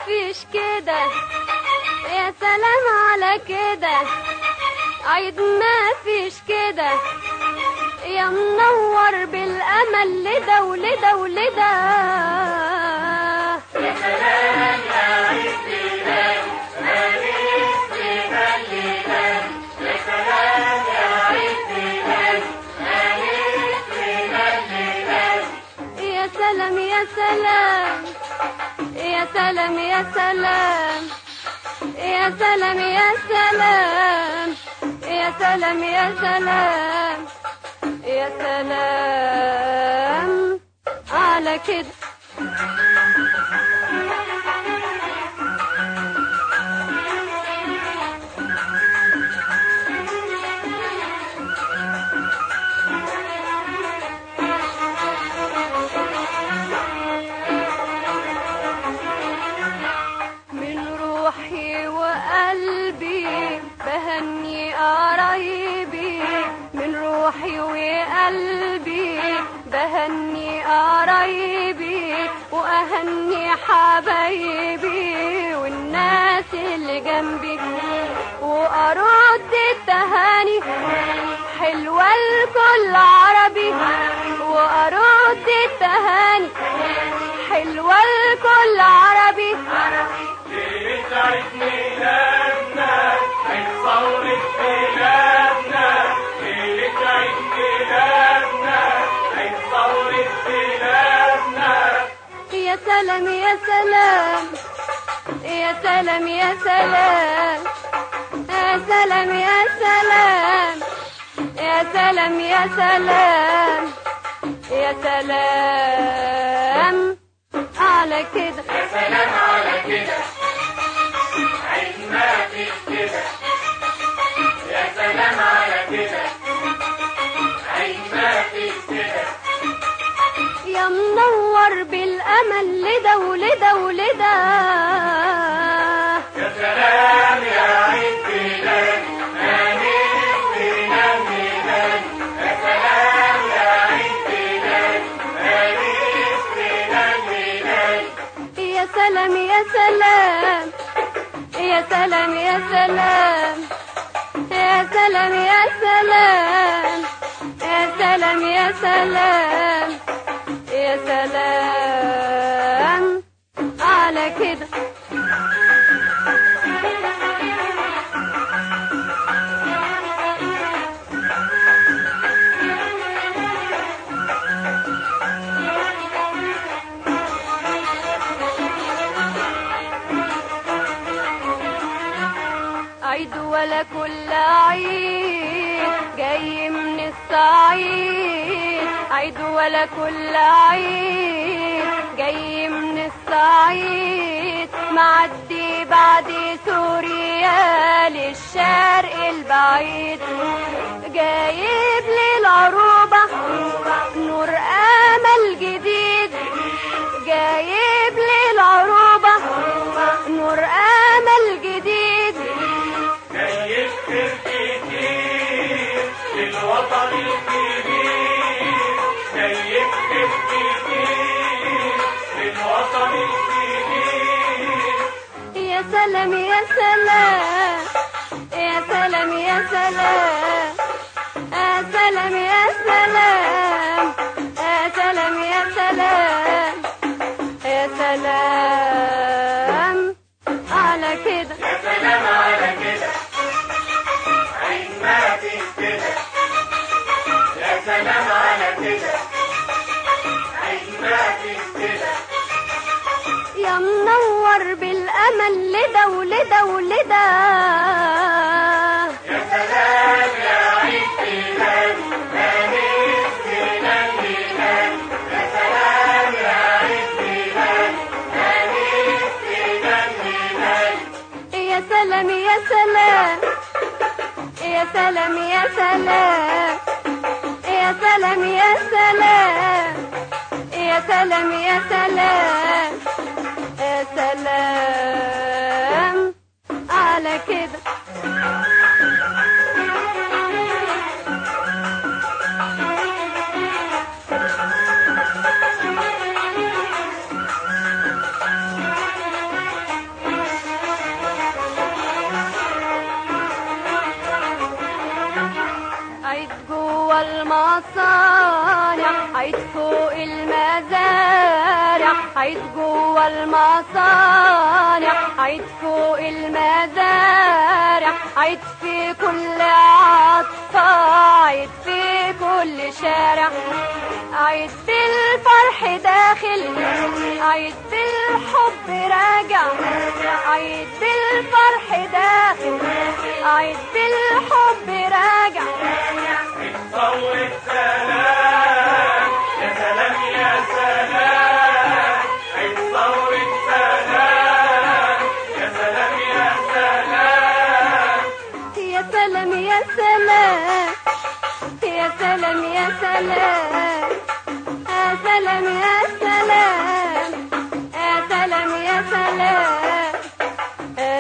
فيش كده، يا سلام على كده، عيد ما فيش كده، يا منور بالأمل لده ولده ولده. يا سلام يا عيد ميلاد ماليش فيها الليلاد، يا سلام يا عيد ميلاد ماليش فيها الليلاد. يا سلام يا سلام يا سلام يا سلام يا سلام يا سلام يا سلام يا سلام يا سلام على كده. من روحي وقلبي بهني قرايبي، من روحي وقلبي بهني قرايبي، وأهني حبايبي والناس اللي جنبي، وأرد التهاني حلوة لكل عربي، وأرد التهاني حلوة لكل عربي. ليلة عيد ميلادنا عيد ثورة بلادنا، ليلة عيد ميلادنا عيد ثورة بلادنا. يا سلام يا سلام يا سلام يا سلام يا سلام يا سلام يا سلام يا سلام يا سلام على كده. يا سلام على كده، عيد ما فيش كده، يا سلام على كده، عيد ما فيش كده. يا منور بالأمل لده ولده ولده. يا سلام يا عيد ميلاد ماليش فينا الميلاد، يا سلام يا عيد ميلاد ماليش فينا الميلاد. يا سلام يا سلام يا سلام يا سلام يا سلام يا سلام يا سلام يا سلام يا سلام على كده. عيد ولا كل عيد جاي من الصعيد، عيد ولا كل عيد جاي من الصعيد، معدي بعد سوريا للشرق البعيد، جايب لي العروبة نور أمل جديد، جايب لي العروبة نور أمل جديد. جاي كتير كتير للوطن الكبير، جاي كتير كتير للوطن الكبير. يا سلام يا سلام يا سلام يا سلام يا سلام يا سلام يا سلام يا سلام يا سلام على كده. يا سلام على كده، عيد ما فيش كده، يا سلام على كده، عيد ما فيش كده. يا منور بالأمل لده ولده ولده. يا سلام يا عيد ميلاد ماليش فينا الميلاد، يا سلام يا عيد ميلاد ماليش فينا الميلاد. يا سلام يا سلام يا سلام يا سلام يا سلام يا سلام يا سلام يا سلام يا سلام على كده. المصانع، عيد فوق المزارع، عيد جوا المصانع، عيد فوق المزارع، عيد في كل عطفة، عيد في كل شارع، عيد بالفرح داخل، عيد بالحب راجع، عيد بالفرح داخل، عيد بالحب راجع. صوت سلام يا سلام يا سلام، عيد صوت سلام يا سلام يا سلام، يا سلام يا سلام، يا سلام يا سلام، يا سلام يا سلام، يا سلام يا سلام، يا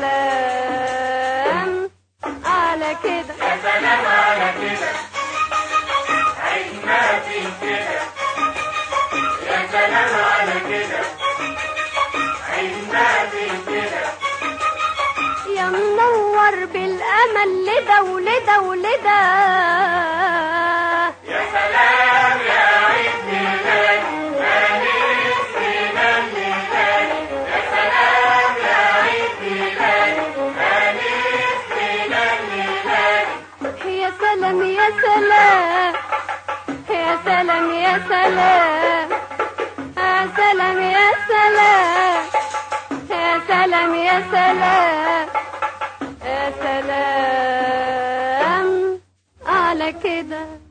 سلام على كده، يا سلام على كده، عيد ما في كده، يا سلام على كده، عيد ما في كده، يا منور بالأمل لده ولده ولده. يا سلام يا عيد ميلاد مالك فينا الميلاد، يا سلام يا عيد ميلاد مالك فينا الميلاد، يا سلام يا سلام، يا سلام يا سلام، يا سلام يا سلام، يا سلام يا سلام، يا سلام على كده.